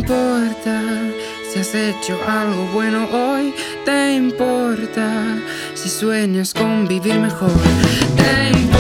importa si has hecho algo bueno hoy? ¿Te importa si sueñas con vivir mejor? ¿Te importa